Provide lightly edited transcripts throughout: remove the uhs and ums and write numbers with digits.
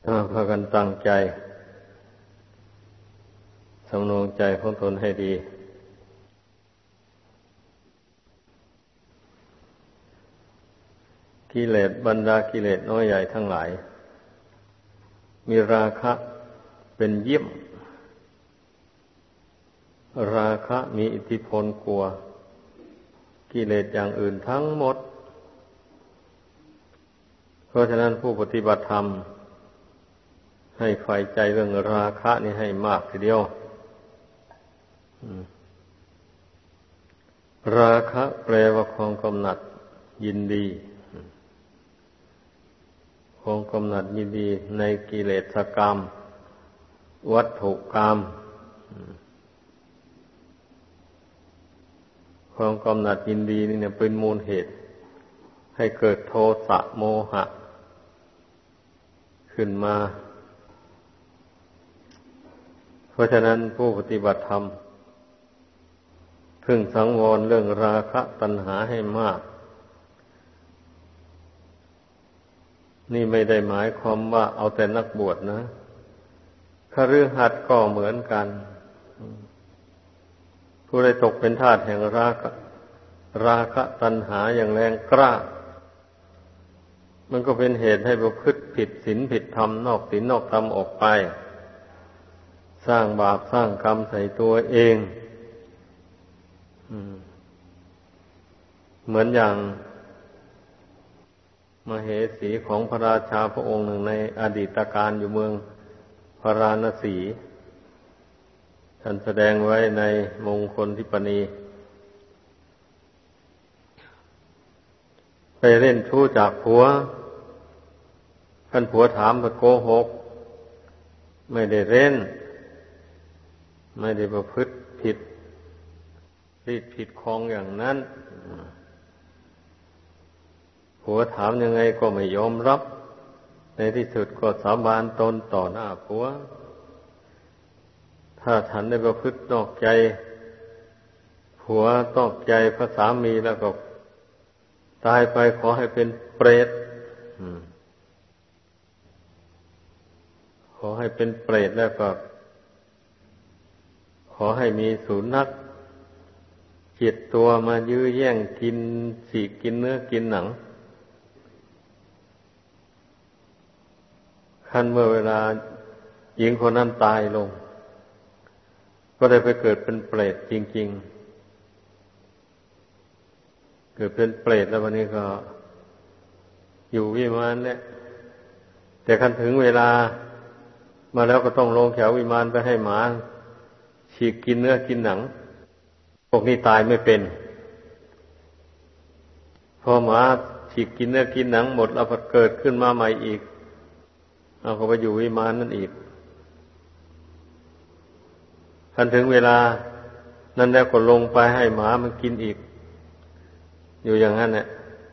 พากันตั้งใจสำรวมใจของตนให้ดีกิเลสบรรดากิเลสน้อยใหญ่ทั้งหลายมีราคะเป็นเยี่ยมราคะมีอิทธิพลกว่ากิเลสอย่างอื่นทั้งหมดเพราะฉะนั้นผู้ปฏิบัติธรรมให้ใฝ่ใจเรื่องราคะนี่ให้มากทีเดียวราคะแปลว่าความกำหนัดยินดีความกำหนัดยินดีในกิเลสกรรมวัตถุกรรมความกำหนัดยินดีนี่เนี่ยเป็นมูลเหตุให้เกิดโทสะโมหะขึ้นมาเพราะฉะนั้นผู้ปฏิบัติธรรมพึงสังวรเรื่องราคะตัณหาให้มากนี่ไม่ได้หมายความว่าเอาแต่นักบวชนะคฤหัสถ์ก็เหมือนกันผู้ใดตกเป็นทาสแห่งราคะตัณหาอย่างแรงกล้ามันก็เป็นเหตุให้ประพฤติผิดศีลผิดธรรมนอกศีลนอกธรรมออกไปสร้างบาปสร้างกรรมใส่ตัวเองเหมือนอย่างมเหสีของพระราชาพระองค์หนึ่งในอดีตการอยู่เมืองพาราณสีท่านแสดงไว้ในมงคลทิปณีไปเล่นชู้จากผัวท่านผัวถามว่าโกหกไม่ได้เล่นไม่ได้ประพฤติผิดผิดคองอย่างนั้นผัวถามยังไงก็ไม่ยอมรับในที่สุดก็สาบานตนต่อหน้าผัวถ้าฉันได้ประพฤตินอกใจผัวนอกใจพระสามีแล้วก็ตายไปขอให้เป็นเปรตขอให้เป็นเปรตแล้วก็ขอให้มีสุนัขจิตตัวมายื้อแย่งกินฉีกกินเนื้อกินหนังขั้นเมื่อเวลาหญิงคนนั้นตายลงก็ได้ไปเกิดเป็นเปรตจริงๆเกิดเป็นเปรตแล้ววันนี้ก็อยู่วิมานเนี่ยแต่คันถึงเวลามาแล้วก็ต้องลงแถววิมานไปให้หมาฉีกกินเนื้อกินหนังพวกนี้ตายไม่เป็นพอหมาฉีกกินเนื้อกินหนังหมดแล้วพอเกิดขึ้นมาใหม่อีกเอาก็ไปอยู่วิมานนั่นอีกทันถึงเวลานั้นแล้วก็ลงไปให้หมามันกินอีกอยู่อย่างนั้นแหละ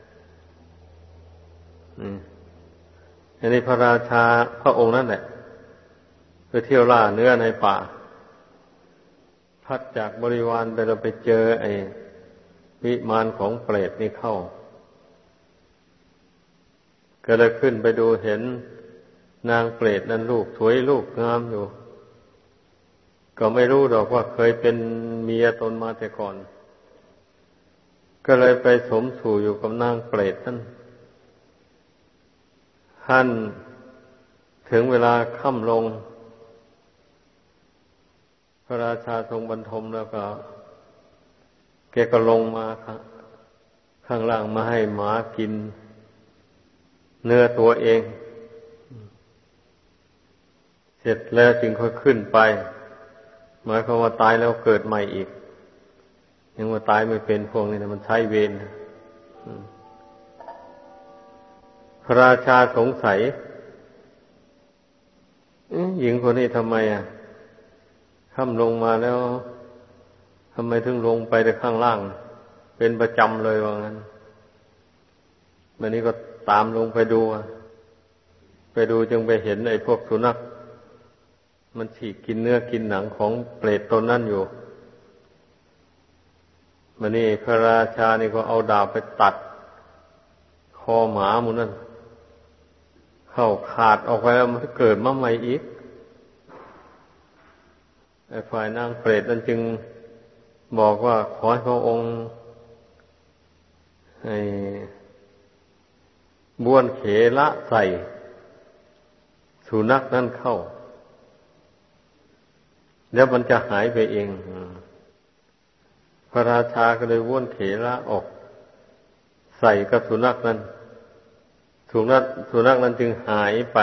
อันนี้พระราชาพระองค์นั่นแหละไปเที่ยวล่าเนื้อในป่าพัดจากบริวารไปเราไปเจอไอ้วิมานของเปรตนี่เข้าก็เลยขึ้นไปดูเห็นนางเปรตนั้นลูกสวยลูกงามอยู่ก็ไม่รู้ดอกว่าเคยเป็นเมียตนมาแต่ก่อนก็เลยไปสมสู่อยู่กับนางเปรตนั้นท่านถึงเวลาค่ำลงพระราชาทรงบรรทมแล้วก็แกก็ลงมาข้างล่างมาให้หมากินเนื้อตัวเองเสร็จแล้วจึงค่อยขึ้นไปหมายความว่าตายแล้วเกิดใหม่อีกยังว่าตายไม่เป็นพวกนี้นะมันใช้เวรพระราชาสงสัยหญิงคนนี้ทำไมค่ำลงมาแล้วทำไมถึงลงไปแต่ข้างล่างเป็นประจำเลยว่างั้นวันนี้ก็ตามลงไปดูจึงไปเห็นไอ้พวกสุนัขมันฉีกกินเนื้อกินหนังของเปรตตนนั่นอยู่วันนี้พระราชานี่ก็เอาดาบไปตัดคอหมาหมูนั่นขเข้าขาดออกไปแล้วมันเกิดมาใหม่อีกไอ้ฝ่ายนางเปรตนั้นจึงบอกว่าขอให้พระองค์ให้บ้วนเขละใส่สุนัขนั่นเข้าแล้วมันจะหายไปเองพระราชาก็เลยบ้วนเขละออกใส่กับสุนัขนั้นสุนัขนั้นจึงหายไป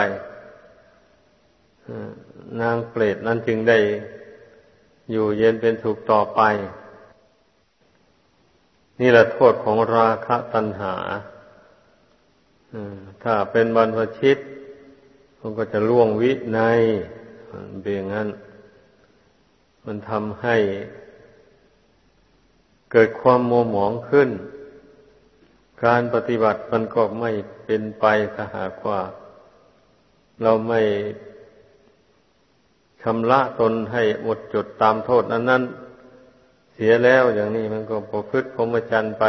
นางเปรตนั้นจึงได้อยู่เย็นเป็นสุขต่อไปนี่แหละโทษของราคะตัณหาถ้าเป็นบรรพชิตมันก็จะล่วงวินัยเป็นอย่างนั้นมันทำให้เกิดความมัวหมองขึ้นการปฏิบัติมันก็ไม่เป็นไปถ้าหากว่าเราไม่ชำระตนให้หมดจดตามโทษนั้นเสียแล้วอย่างนี้มันก็ประพฤติพรหมจรรย์ไป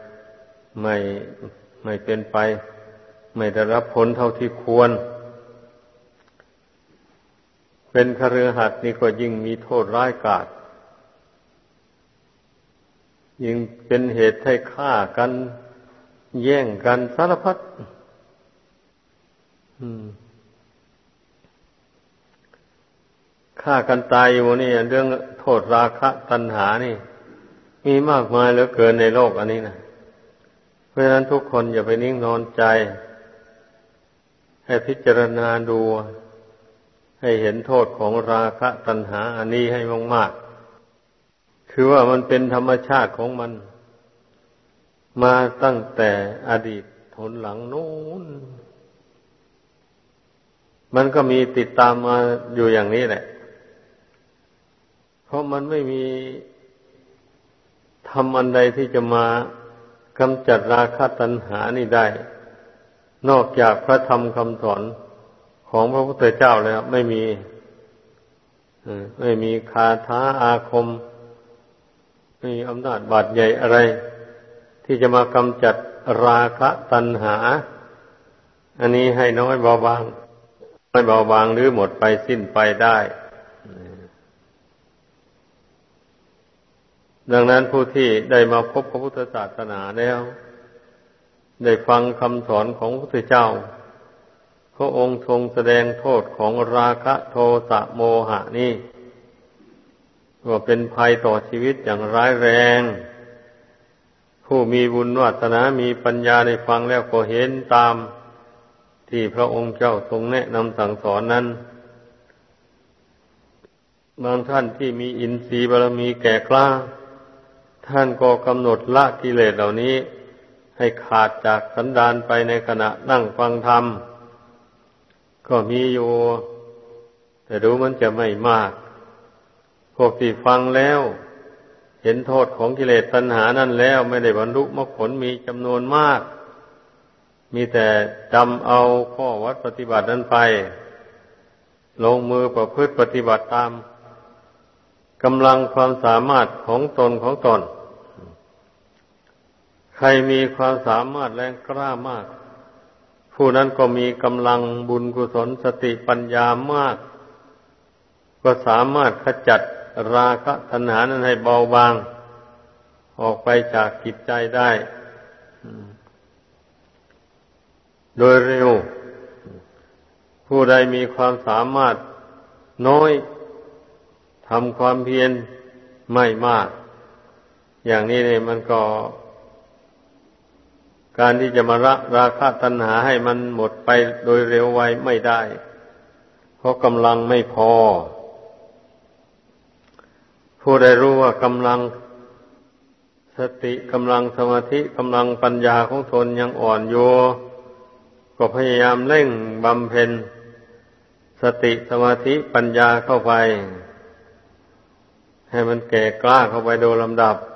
ไม่เป็นไปไม่ได้รับผลเท่าที่ควรเป็นคฤหัสถ์นี่ก็ยิ่งมีโทษร้ายกาจยิ่งเป็นเหตุให้ฆ่ากันแย่งกันสารพัดฆ่ากันตายอยู่นี่เรื่องโทษราคะตัณหานี่มีมากมายเหลือเกินในโลกอันนี้นะเพราะฉะนั้นทุกคนอย่าไปนิ่งนอนใจให้พิจารณาดูให้เห็นโทษของราคะตัณหาอันนี้ให้มากๆคือว่ามันเป็นธรรมชาติของมันมาตั้งแต่อดีตหนหลังโน้นมันก็มีติดตามมาอยู่อย่างนี้แหละเพราะมันไม่มีธรรมอันใดที่จะมากำจัดราคะตัณหานี่ได้นอกจากพระธรรมคำสอนของพระพุทธเจ้าแล้วไม่มีคาถาอาคมไม่มีอำนาจบาดใหญ่อะไรที่จะมากำจัดราคะตัณหาอันนี้ให้น้อยเบาบางหรือหมดไปสิ้นไปได้ดังนั้นผู้ที่ได้มาพบพระพุทธศาสนาแล้วได้ฟังคำสอนของพระพุทธเจ้าพระองค์ทรงแสดงโทษของราคะโทสะโมหะนี่ว่าเป็นภัยต่อชีวิตอย่างร้ายแรงผู้มีบุญวาสนามีปัญญาได้ฟังแล้วก็เห็นตามที่พระองค์เจ้าทรงแนะนำสั่งสอนนั้นบางท่านที่มีอินทรีย์บารมีแก่กล้าท่านก็กำหนดละกิเลสเหล่านี้ให้ขาดจากสันดานไปในขณะนั่งฟังธรรมก็มีอยู่แต่ดูมันจะไม่มากพวกที่ฟังแล้วเห็นโทษของกิเลสตัณหานั่นแล้วไม่ได้บรรลุมรรคผลมีจำนวนมากมีแต่จำเอาข้อวัดปฏิบัตินั้นไปลงมือประพฤติปฏิบัติตามกำลังความสามารถของตนใครมีความสามารถแรงกล้ามากผู้นั้นก็มีกำลังบุญกุศลสติปัญญามากก็สามารถขจัดราคะตัณหานั้นให้เบาบางออกไปจากจิตใจได้โดยเร็วผู้ใดมีความสามารถน้อยทำความเพียรไม่มากอย่างนี้เนี่ยมันก็การที่จะมาละราคะตัณหาให้มันหมดไปโดยเร็วไวไม่ได้เพราะกำลังไม่พอผู้ใดรู้ว่ากำลังสติกำลังสมาธิกำลังปัญญาของตนยังอ่อนอยู่ก็พยายามเร่งบำเพ็ญสติสมาธิปัญญาเข้าไปให้มันแก่กล้าเข้าไปโดยลำดับ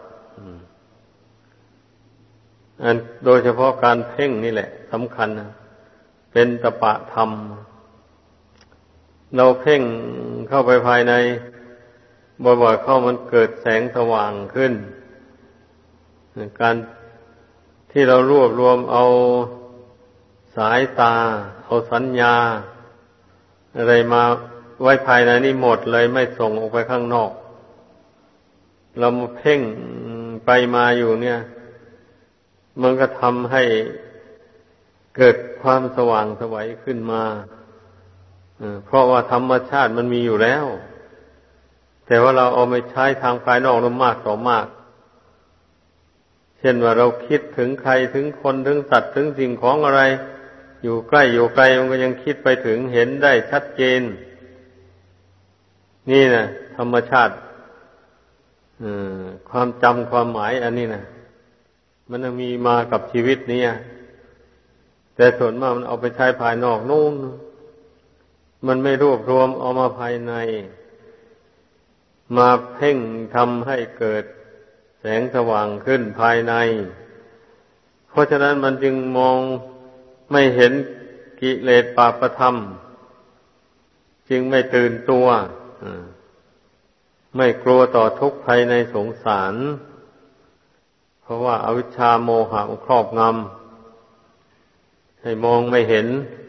โดยเฉพาะการเพ่งนี่แหละสำคัญนะเป็นตปะธรรมเราเพ่งเข้าไปภายในบ่อยๆเข้ามันเกิดแสงสว่างขึ้นการที่เรารวบรวมเอาสายตาเอาสัญญาอะไรมาไว้ภายในนี่หมดเลยไม่ส่งออกไปข้างนอกเรามาเพ่งไปมาอยู่เนี่ยมันก็ทำให้เกิดความสว่างไสวขึ้นมาเพราะว่าธรรมชาติมันมีอยู่แล้วแต่ว่าเราเอาไปใช้ทางภายนอกนั้นมากต่อมากเช่นว่าเราคิดถึงใครถึงคนถึงสัตว์ถึงสิ่งของอะไรอยู่ใกล้อยู่ไกลมันก็ยังคิดไปถึงเห็นได้ชัดเจนนี่นะธรรมชาติความจำความหมายอันนี้นะมันมีมากับชีวิตนี้แต่ส่วนมากมันเอาไปใช้ภายนอกนู่นมันไม่รวบรวมเอามาภายในมาเพ่งทำให้เกิดแสงสว่างขึ้นภายในเพราะฉะนั้นมันจึงมองไม่เห็นกิเลสปาปธรรมจึงไม่ตื่นตัวไม่กลัวต่อทุกข์ภัยในสงสารเพราะว่าอวิชชาโมหะครอบงำให้มองไม่เห็น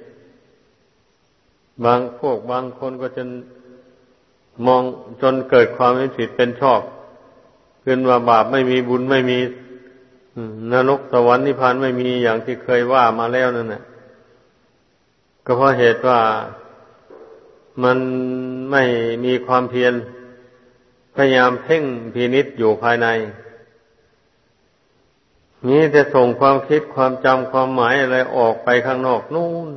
บางคนก็จนมองจนเกิดความเห็นผิดเป็นชอบขึ้นว่าบาปไม่มีบุญไม่มีนรกสวรรค์นิพพานไม่มีอย่างที่เคยว่ามาแล้วนั่นแหละก็เพราะเหตุว่ามันไม่มีความเพียรพยายามเพ่งพินิจอยู่ภายในนี้จะส่งความคิดความจำความหมายอะไรออกไปข้างนอกนู่น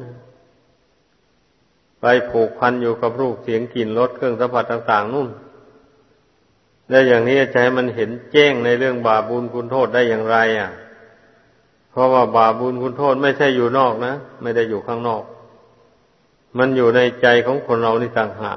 ไปผูกพันอยู่กับรูปเสียงกลิ่นรสเครื่องสัมผัสต่างๆนู่นและอย่างนี้จะให้มันเห็นแจ้งในเรื่องบาปบุญคุณโทษได้อย่างไรเพราะว่าบาปบุญคุณโทษไม่ใช่อยู่นอกนะไม่ได้อยู่ข้างนอกมันอยู่ในใจของคนเรานี่ต่างหาก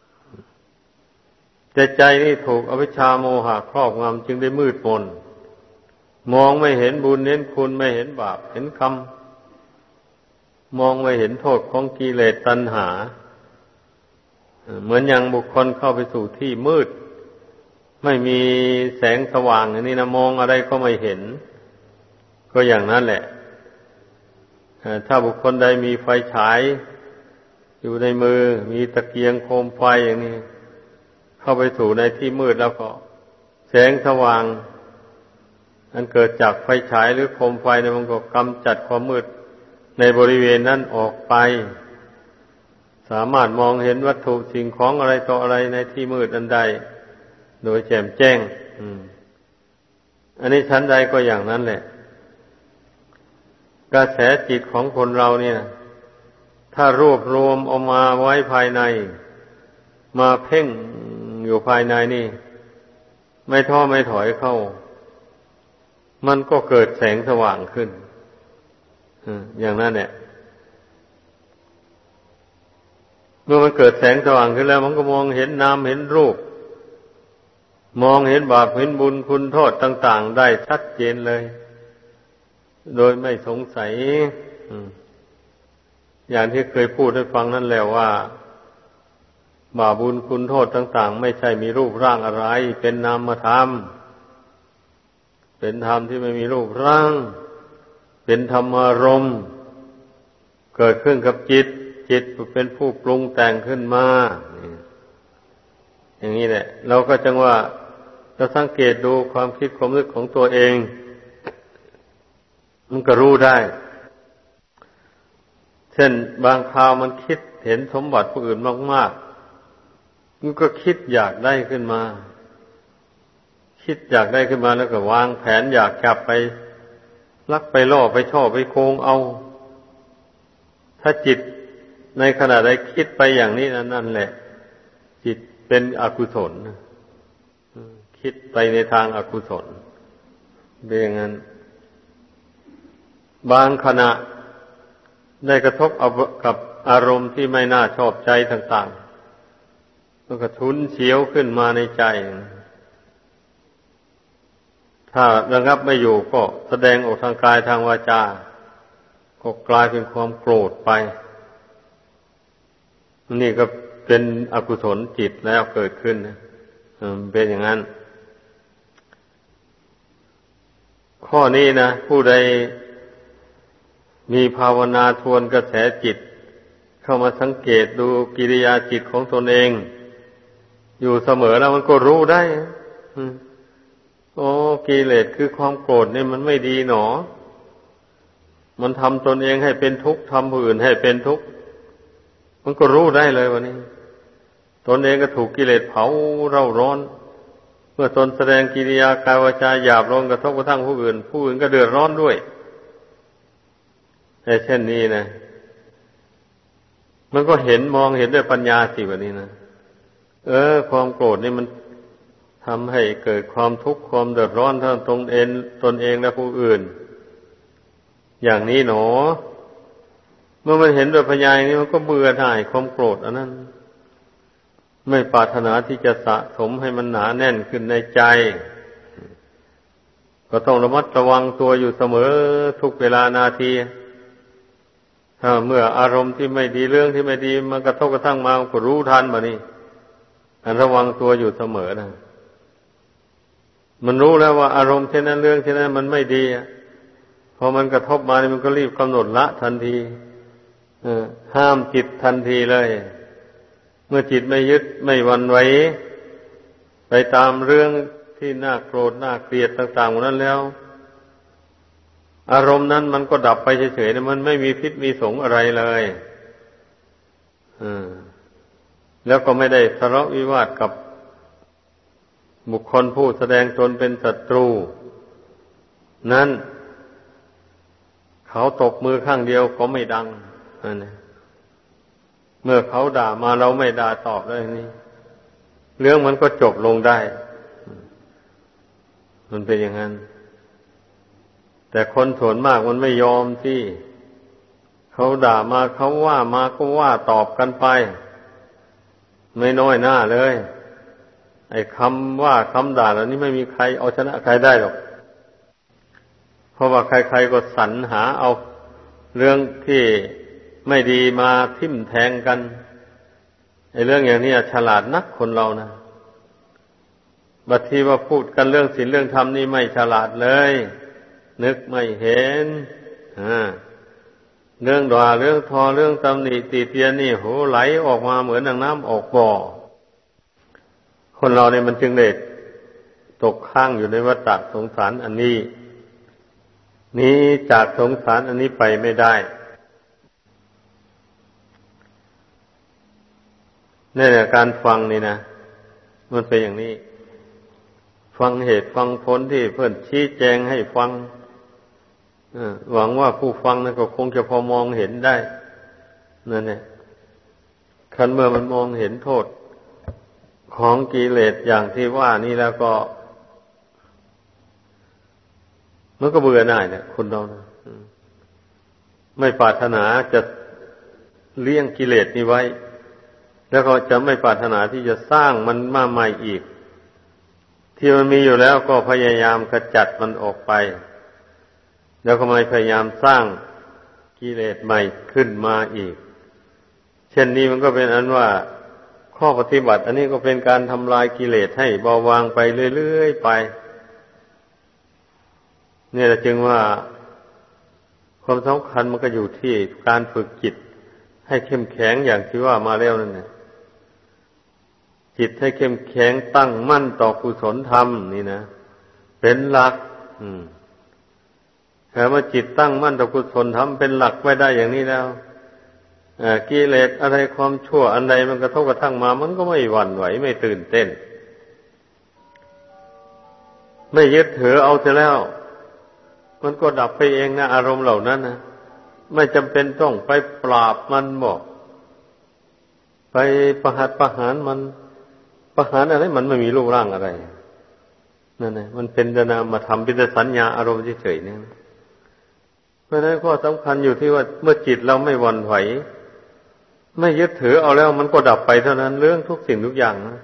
แต่ใจนี่ถูกอวิชชาโมหะครอบงำจึงได้มืดมนมองไม่เห็นบุญเห็นคุณไม่เห็นบาปเห็นกรรมมองไม่เห็นโทษของกิเลสตัณหาเหมือนอย่างบุคคลเข้าไปสู่ที่มืดไม่มีแสงสว่างอันนี้นะมองอะไรก็ไม่เห็นก็อย่างนั้นแหละถ้าบุคคลใดมีไฟฉายอยู่ในมือมีตะเกียงโคมไฟอย่างนี้เข้าไปสู่ในที่มืดแล้วก็แสงสว่างอันเกิดจากไฟฉายหรือโคมไฟเนี่ยมันก็กำจัดความมืดในบริเวณนั้นออกไปสามารถมองเห็นวัตถุสิ่งของอะไรต่ออะไรในที่มืดอันใดโดยแจ่มแจ้งอันนี้ชั้นใดก็อย่างนั้นแหละกระแสจิตของคนเราเนี่ยถ้ารวบรวมออกมาไว้ภายในมาเพ่งอยู่ภายในนี่ไม่ท้อไม่ถอยเข้ามันก็เกิดแสงสว่างขึ้นอย่างนั้นเนี่ยเมื่อมันเกิดแสงสว่างขึ้นแล้วมันก็มองเห็นนามเห็นรูปมองเห็นบาปเห็นบุญคุณโทษต่างๆได้ชัดเจนเลยโดยไม่สงสัยอย่างที่เคยพูดให้ฟังนั่นแหละว่าบาปบุญคุณโทษต่างๆไม่ใช่มีรูปร่างอะไรเป็นนามธรรมเป็นธรรมที่ไม่มีรูปร่างเป็นธรรมารมณ์เกิดขึ้นกับจิตเป็นผู้ปรุงแต่งขึ้นมาอย่างนี้แหละเราก็จังว่าเราสังเกตดูความคิดความนึกของตัวเองมันก็รู้ได้เช่นบางคราวมันคิดเห็นสมบัติผู้อื่นมากๆมันก็คิดอยากได้ขึ้นมาแล้วก็วางแผนอยากจับไปลักไปล่อไปช่อไปโกงเอาถ้าจิตในขณะใดคิดไปอย่างนี้นั่นแหละจิตเป็นอกุศลคิดไปในทางอกุศลเป็นอย่างนั้นบางขณะได้กระทบกับอารมณ์ที่ไม่น่าชอบใจต่างๆก็กระทุนเฉียวขึ้นมาในใจถ้าระงับไม่อยู่ก็แสดงออกทางกายทางวาจาก็กลายเป็นความโกรธไปนี่ก็เป็นอกุศลจิตแล้วเกิดขึ้นเป็นอย่างนั้นข้อนี้นะผู้ใดมีภาวนาทวนกระแสจิตเข้ามาสังเกตดูกิริยาจิตของตนเองอยู่เสมอแล้วมันก็รู้ได้โอ้กิเลสคือความโกรธนี่มันไม่ดีหนอมันทำตนเองให้เป็นทุกข์ทำผู้อื่นให้เป็นทุกข์มันก็รู้ได้เลยวันนี้ตนเองก็ถูกกิเลสเผาเร่าร้อนเมื่อตนแสดงกิริยากายวาจาหยาบลงกระทบกระทั่งผู้อื่นก็เดือดร้อนด้วยแต่เช่นนี้นะมันก็มองเห็นด้วยปัญญาสิแบบนี้นะความโกรธนี่มันทำให้เกิดความทุกข์ความเดือดร้อนทั้งตนเองและผู้อื่นอย่างนี้หนอเมื่อมันเห็นด้วยปัญญาอย่างนี้มันก็เบื่อหน่ายความโกรธอันนั้นไม่ปรารถนาที่จะสะสมให้มันหนาแน่นขึ้นในใจก็ต้องระมัดระวังตัวอยู่เสมอทุกเวลานาทีเมื่ออารมณ์ที่ไม่ดีเรื่องที่ไม่ดีมันกระทบกระทั่งมาก็รู้ทันมานี่ระวังตัวอยู่เสมอนะมันรู้แล้วว่าอารมณ์เช่นนั้นเรื่องเช่นนั้นมันไม่ดีพอมันกระทบมานี่มันก็รีบกำหนดละทันทีห้ามจิตทันทีเลยเมื่อจิตไม่ยึดไม่หวั่นไหวไปตามเรื่องที่น่าโกรธน่าเกลียดต่างๆนั้นแล้วอารมณ์นั้นมันก็ดับไปเฉยๆมันไม่มีพิษมีสงอะไรเลยแล้วก็ไม่ได้ทะเลาะวิวาทกับบุคคลผู้แสดงตนเป็นศัตรูนั้นเขาตบมือข้างเดียวก็ไม่ดังนั่นแหละเมื่อเขาด่ามาเราไม่ด่าตอบเลยนี่เรื่องมันก็จบลงได้มันเป็นอย่างนั้นแต่คนส่วนมากมันไม่ยอมที่เขาด่ามาเขาว่ามาก็ว่าตอบกันไปไม่น้อยหน้าเลยไอ้คำว่าคำด่าเหล่านี้ไม่มีใครเอาชนะใครได้หรอกเพราะว่าใครๆก็สรรหาเอาเรื่องที่ไม่ดีมาทิ่มแทงกันไอ้เรื่องอย่างนี้ฉลาดนักคนเรานะบัดทีว่าพูดกันเรื่องศีลเรื่องธรรมนี่ไม่ฉลาดเลยนึกไม่เห็นเรื่องด่าเรื่องทอเรื่องตำหนิติเตียนนี่โหไหลออกมาเหมือนน้ำออกบ่อคนเราเนี่ยมันจึงได้ตกข้างอยู่ในวัฏฏะสงสารอันนี้นี้จากสงสารอันนี้ไปไม่ได้นี่แหละการฟังนี่นะมันเป็นอย่างนี้ฟังเหตุฟังผลที่เพื่อนชี้แจงให้ฟังหวังว่าผู้ฟังนั้นก็คงจะพอมองเห็นได้นั่นแหละคันเมื่อมันมองเห็นโทษของกิเลสอย่างที่ว่านี่แล้วก็มันก็เบื่อหน่ายเนี่ยคนเรานะไม่ปรารถนาจะเลี้ยงกิเลสนี้ไว้แล้วก็จะไม่ปรารถนาที่จะสร้างมันมาใหม่อีกที่มันมีอยู่แล้วก็พยายามขจัดมันออกไปแล้วก็ไม่พยายามสร้างกิเลสใหม่ขึ้นมาอีกเช่นนี้มันก็เป็นอันว่าข้อปฏิบัติอันนี้ก็เป็นการทำลายกิเลสให้เบาบางไปเรื่อยๆไปนี่แหละจึงว่าความสำคัญมันก็อยู่ที่การฝึกจิตให้เข้มแข็งอย่างที่ว่ามาแล้วนั่นแหละจิตให้เข้มแข็งตั้งมั่นต่อกุศลธรรมนี่นะเป็นหลักแต่ว่าจิตตั้งมั่นต่อกุศลธรรมเป็นหลักไว้ได้อย่างนี้แล้วกิเลสอะไรความชั่วอันใดมันกระทบกระทั่งมามันก็ไม่หวั่นไหวไม่ตื่นเต้นไม่ยึดถือเอาเสียแล้วมันก็ดับไปเองนะอารมณ์เหล่านั้นนะไม่จำเป็นต้องไปปราบมันบอกไปประหัตประหารมันประหารอะไรมันไม่มีรูปร่างอะไรนั่นนะมันเป็นนามธรรมเป็นสัญญาอารมณ์เฉยๆเนี่ยเพราะฉะนั้นข้อสำคัญอยู่ที่ว่าเมื่อจิตเราไม่หวั่นไหวไม่ยึดถือเอาแล้วมันก็ดับไปเท่านั้นเรื่องทุกสิ่งทุกอย่างนะ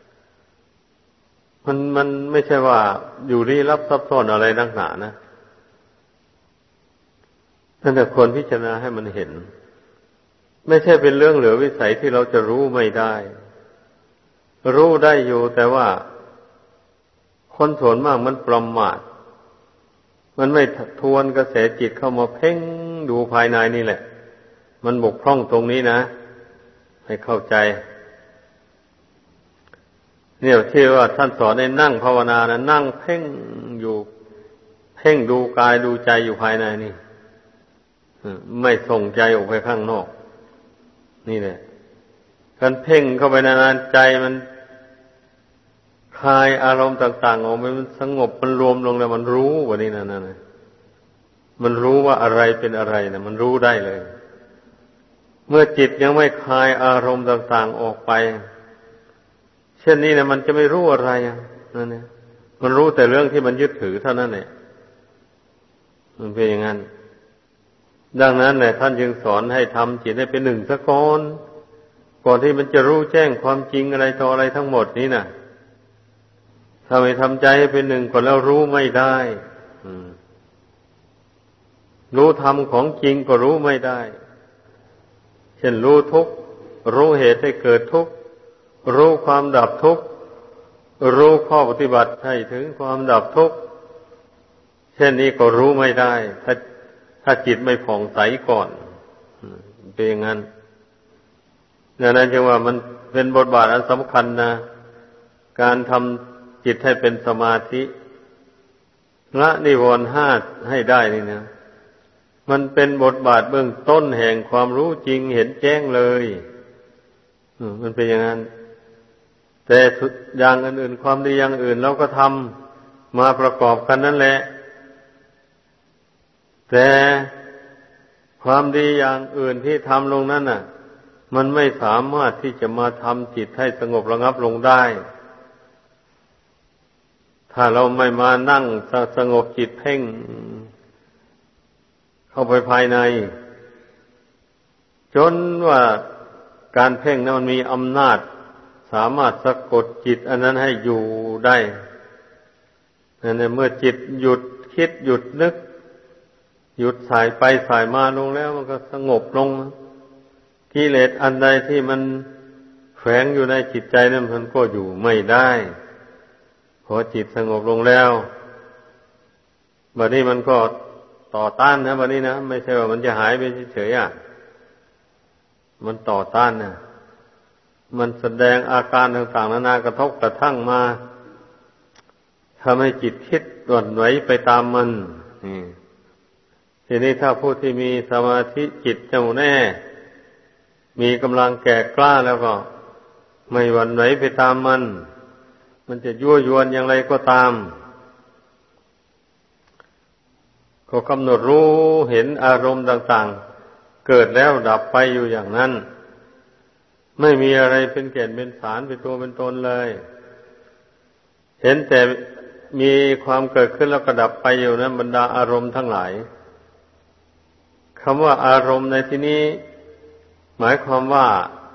มันไม่ใช่ว่าอยู่ลี้ลับซับซ้อนอะไรนักหนานะนั่นแต่ควรพิจารณาให้มันเห็นไม่ใช่เป็นเรื่องเหลือวิสัยที่เราจะรู้ไม่ได้รู้ได้อยู่แต่ว่าคนส่วนมากมันประมาทมมันไม่ทวนกระแสจิตเข้ามาเพ่งดูภายในนี่แหละมันบกพร่องตรงนี้นะให้เข้าใจเนี่ยที่ว่าท่านสอนให้นั่งภาวนานะนั่งเพ่งอยู่เพ่งดูกายดูใจอยู่ภายในนี่ไม่ส่งใจออกไปข้างนอกนี่แหละการเพ่งเข้าไปนานๆใจมันคลายอารมณ์ต่างๆออกไปมันสงบมันรวมลงแล้วมันรู้ว่านี่นั่นมันรู้ว่าอะไรเป็นอะไรนะมันรู้ได้เลยเมื่อจิตยังไม่คลายอารมณ์ต่างๆออกไปเช่นนี้นะมันจะไม่รู้อะไรนั่นเนี่ยมันรู้แต่เรื่องที่มันยึดถือเท่านั้นแหละมันเป็นอย่างนั้นดังนั้นแหละท่านจึงสอนให้ทำจิตให้เป็นหนึ่งซะก่อนที่มันจะรู้แจ้งความจริงอะไรต่ออะไรทั้งหมดนี้นะถ้าไม่ทำใจให้เป็นหนึ่งก่อนแล้วรู้ไม่ได้รู้ธรรมของจริงก็รู้ไม่ได้เช่นรู้ทุกข์รู้เหตุให้เกิดทุกข์รู้ความดับทุกข์รู้ข้อปฏิบัติให้ถึงความดับทุกข์เช่นนี้ก็รู้ไม่ได้ถ้าจิตไม่ผ่องใสก่อนเป็นอย่างนั้นดังนั้นจึงว่ามันเป็นบทบาทอันสำคัญนะการทำจิตให้เป็นสมาธิละนิวรณ์ห้าให้ได้นี่นะมันเป็นบทบาทเบื้องต้นแห่งความรู้จริงเห็นแจ้งเลยมันเป็นอย่างนั้นแต่อย่างอื่นๆความดีอย่างอื่นเราก็ทำมาประกอบกันนั่นแหละแต่ความดีอย่างอื่นที่ทำลงนั้นน่ะมันไม่สามารถที่จะมาทำจิตให้สงบระงับลงได้ถ้าเราไม่มานั่งสงบจิตเพ่งเข้าไปภายในจนว่าการเพ่งนั้นมันมีอำนาจสามารถสะกดจิตอันนั้นให้อยู่ได้นั่นแหละเมื่อจิตหยุดคิดหยุดนึกหยุดสายไปสายมาลงแล้วมันก็สงบลงกิเลสอันใดที่มันแฝงอยู่ในจิตใจนั้นมันก็อยู่ไม่ได้พอจิตสงบลงแล้วบัดนี้มันก็ต่อต้านนะบัดนี้นะไม่ใช่ว่ามันจะหายไปเฉยๆมันต่อต้านนะมันแสดงอาการต่างๆนานากระทบกระทั่งมาทำให้จิตคิดหวั่นไหวไปตามมันทีนี้ถ้าผู้ที่มีสมาธิจิตแน่วแน่มีกำลังแก่กล้าแล้วก็ไม่หวั่นไหวไปตามมันจะยั่วยวนอย่างไรก็ตามก็กำหนดรู้เห็นอารมณ์ต่างๆเกิดแล้วดับไปอยู่อย่างนั้นไม่มีอะไรเป็นแก่นเป็นสารเป็นตัวเป็นตนเลยเห็นแต่มีความเกิดขึ้นแล้วก็ดับไปอยู่นั้นบรรดาอารมณ์ทั้งหลายคำว่าอารมณ์ในที่นี้หมายความว่า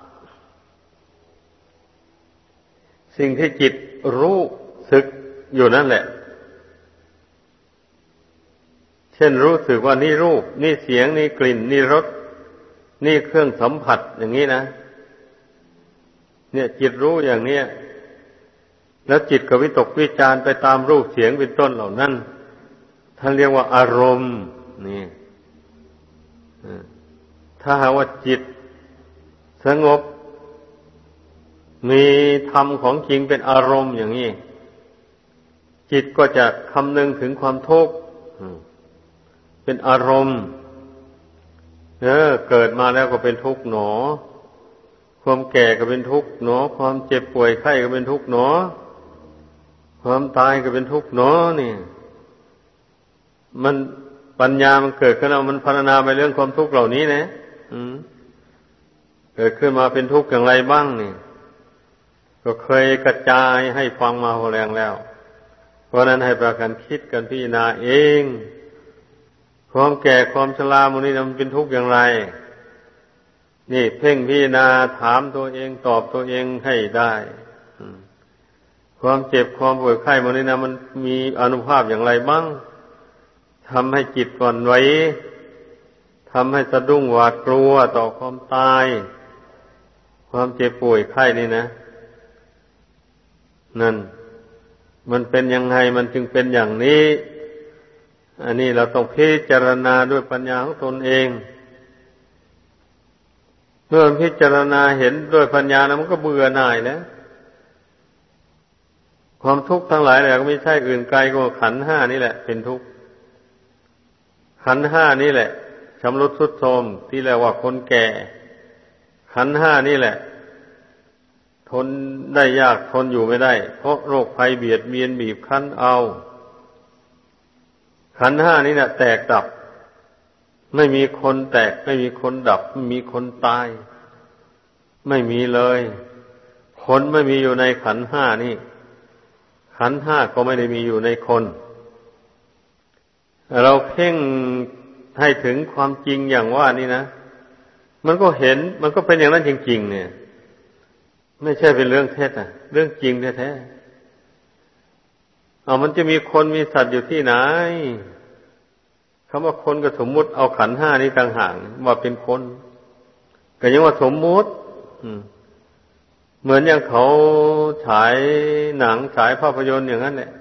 สิ่งที่จิตรู้สึกอยู่นั่นแหละเช่นรู้สึกว่านี่รูปนี่เสียงนี่กลิ่นนี่รสนี่เครื่องสัมผัสอย่างนี้นะเนี่ยจิตรู้อย่างเนี้ยแล้วจิตก็วิตกวิจารไปตามรูปเสียงเป็นต้นเหล่านั้นท่านเรียกว่าอารมณ์นี่ถ้าหากว่าจิตสงบมีธรรมของจริงเป็นอารมณ์อย่างนี้จิตก็จะคำนึงถึงความทุกข์เป็นอารมณ์เกิดมาแล้วก็เป็นทุกข์หนอความแก่ก็เป็นทุกข์หนอความเจ็บป่วยไข้ก็เป็นทุกข์หนอความตายก็เป็นทุกข์หนอนี่มันปัญญามันเกิดขึ้นแล้วมันพรรณนาไปเรื่องความทุกข์เหล่านี้นะเกิดขึ้นมาเป็นทุกข์อย่างไรบ้างนี่ก็เคยกระจายให้ฟังมาพอแรงแล้วเพราะนั้นให้ประกันคิดกันพิจารณาเองความแก่ความชรามันนี่มันเป็นทุกข์อย่างไรนี่เพ่งพิจารณาถามตัวเองตอบตัวเองให้ได้ความเจ็บความป่วยไข้มันนี่นะมันมีอานุภาพอย่างไรบ้างทำให้จิตหวั่นไหวทำให้สะดุ้งหวาดกลัวต่อความตายความเจ็บป่วยไข้นี่นะนั่นมันเป็นยังไงมันจึงเป็นอย่างนี้อันนี้เราต้องพิจารณาด้วยปัญญาของตนเองเมื่อพิจารณาเห็นด้วยปัญญานะมันก็เบื่อหน่ายแล้วความทุกข์ทั้งหลายแหละก็ไม่ใช่อื่นไกลกว่าขันธ์ห้านี่แหละเป็นทุกข์ขันธ์ห้านี่แหละชำรุดทรุดโทรมที่เรียกว่าคนแก่ขันธ์ห้านี่แหละทนได้ยากทนอยู่ไม่ได้เพราะโรคภัยเบียดเบียนบีบคั้นเอาขันธ์ห้านี่แหละแตกดับไม่มีคนแตกไม่มีคนดับไม่มีคนตายไม่มีเลยคนไม่มีอยู่ในขันธ์ห้านี่ขันธ์ห้าก็ไม่ได้มีอยู่ในคนเราเพ่งให้ถึงความจริงอย่างว่านี่นะมันก็เห็นมันก็เป็นอย่างนั้นจริงๆเนี่ยไม่ใช่เป็นเรื่องเท็จอ่ะเรื่องจริงแท้ๆมันจะมีคนมีสัตว์อยู่ที่ไหนคำว่าคนก็สมมุติเอาขันธ์ห้านี้ต่างหากว่าเป็นคนก็ยังว่าสมมุติเหมือนอย่างเขาฉายหนังฉายภาพยนตร์อย่างนั้นแหละ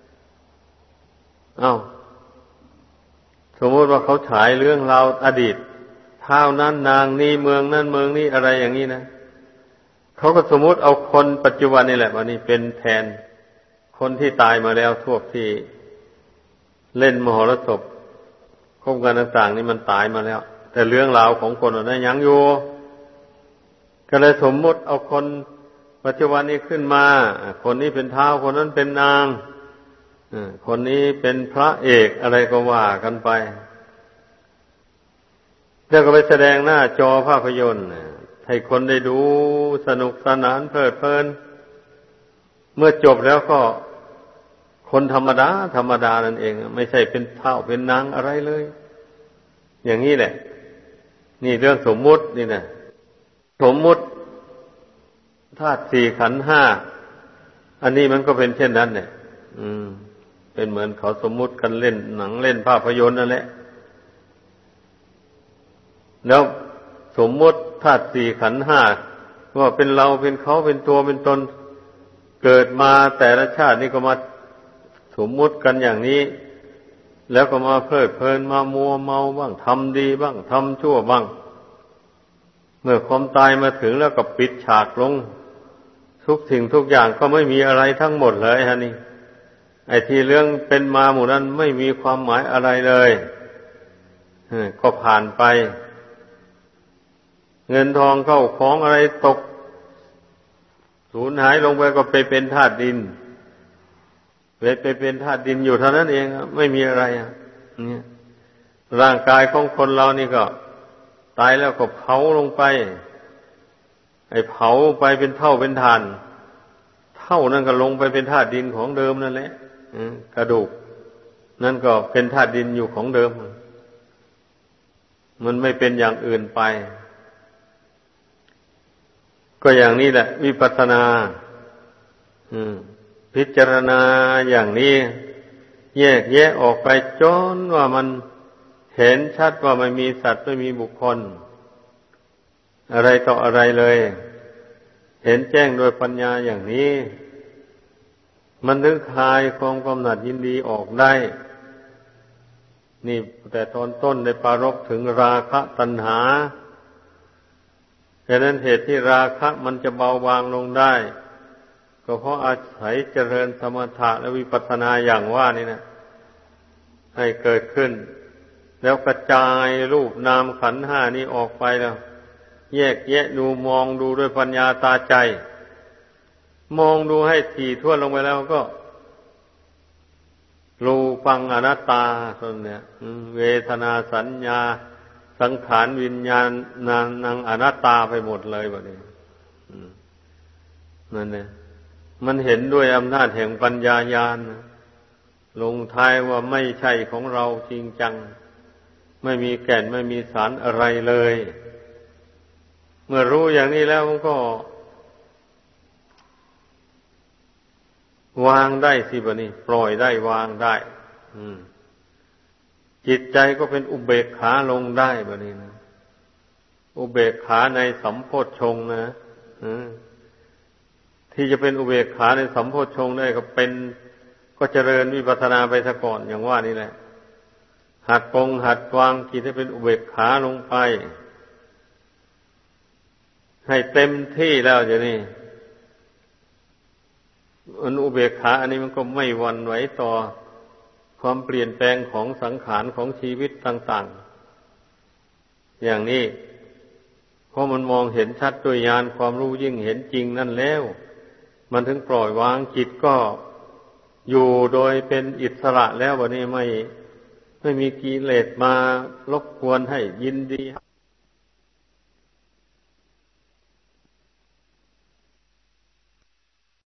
สมมติว่าเขาฉายเรื่องราวอดีตเท่านั้นนางนี้เมืองนั้นเมืองนี้อะไรอย่างนี้นะเขาก็สมมติเอาคนปัจจุบันนี่แหละวันนี้เป็นแทนคนที่ตายมาแล้วพวกที่เล่นมหรสพโครงการต่างๆนี่มันตายมาแล้วแต่เรื่องราวของคนนั้นยังอยู่ก็เลยสมมติเอาคนปัจจุบันนี้ขึ้นมาคนนี้เป็นท้าวคนนั้นเป็นนางคนนี้เป็นพระเอกอะไรก็ว่ากันไปแล้วก็ไปแสดงหน้าจอภาพยนตร์ให้คนได้ดูสนุกสนานเพลิดเพลินเมื่อจบแล้วก็คนธรรมดาธรรมดานั่นเองไม่ใช่เป็นท้าวเป็นนางอะไรเลยอย่างนี้แหละนี่เรื่องสมมุตินี่นะสมมุติธาตุสี่ขันธ์ห้าอันนี้มันก็เป็นเช่นนั้นเนี่ยเป็นเหมือนเขาสมมุติกันเล่นหนังเล่นภาพยนตร์นั่นแหละแล้วสมมุติธาตุสี่ขันธ์ห้าว่าเป็นเราเป็นเขาเป็นตัวเป็นตนเกิดมาแต่ละชาตินี่ก็มาสมมุติกันอย่างนี้แล้วก็มาเพลิดเพลินมามัวเมาบ้างทำดีบ้างทำชั่วบ้างเมื่อความตายมาถึงแล้วก็ปิดฉากลงทุกสิ่งทุกอย่างก็ไม่มีอะไรทั้งหมดเลยฮะนี่ไอ้ที่เรื่องเป็นมาหมู่นั้นไม่มีความหมายอะไรเลยก็ผ่านไปเงินทองเข้าของอะไรตกสูญหายลงไปก็ไปเป็นธาตุดินไปเป็นธาตุดินอยู่เท่านั้นเองไม่มีอะไรเนี่ยร่างกายของคนเรานี่ก็ตายแล้วก็เผาลงไปไอ้เผาไปเป็นเท่าเป็นฐานเท่านั้นก็ลงไปเป็นธาตุดินของเดิมนั่นแหละกระดูกนั่นก็เป็นธาตุดินอยู่ของเดิมมันไม่เป็นอย่างอื่นไปก็อย่างนี้แหละวิปัสสนาพิจารณาอย่างนี้แยกแยะออกไปจนว่ามันเห็นชัดว่าไม่มีสัตว์ไม่มีบุคคลอะไรต่ออะไรเลยเห็นแจ้งโดยปัญญาอย่างนี้มันถึงคลายความกำหนัดยินดีออกได้นี่แต่ตอนต้นได้ปรารภถึงราคะตัณหาฉะนั้นเหตุที่ราคะมันจะเบาบางลงได้ก็เพราะอาศัยเจริญสมถะและวิปัสสนาอย่างว่านี่นะให้เกิดขึ้นแล้วกระจายรูปนามขันธ์ห้านี้ออกไปแล้วแยกแยะดูมองดูด้วยปัญญาตาใจมองดูให้ถี่ถ้วนลงไปแล้วก็รูปังอนัตตาส่วนเนี่ยเวทนาสัญญาสังขารวิญญาณนังอนัตตาไปหมดเลยแบบนี้นั่นเนี่ยมันเห็นด้วยอำนาจแห่งปัญญาญาณลงท้ายว่าไม่ใช่ของเราจริงจังไม่มีแก่นไม่มีสารอะไรเลยเมื่อรู้อย่างนี้แล้วมันก็วางได้สิบัดนี้ปล่อยได้วางได้จิตใจก็เป็นอุเบกขาลงได้บัดนี้นะอุเบกขาในสัมโพชฌงค์นะที่จะเป็นอุเบกขาในสัมโพชฌงค์ได้ก็เจริญวิปัสสนาไปซะก่อนอย่างว่านี่แหละหัดวางจิตให้เป็นอุเบกขาลงไปให้เต็มที่แล้วอย่างนี้อุเบกขาอันนี้มันก็ไม่หวั่นไหวต่อความเปลี่ยนแปลงของสังขารของชีวิตต่างๆอย่างนี้เพราะมันมองเห็นชัดด้วยญาณความรู้ยิ่งเห็นจริงนั่นแล้วมันถึงปล่อยวางจิตก็อยู่โดยเป็นอิสระแล้ววันนี้ไม่มีกิเลสมารบกวนให้ยินดี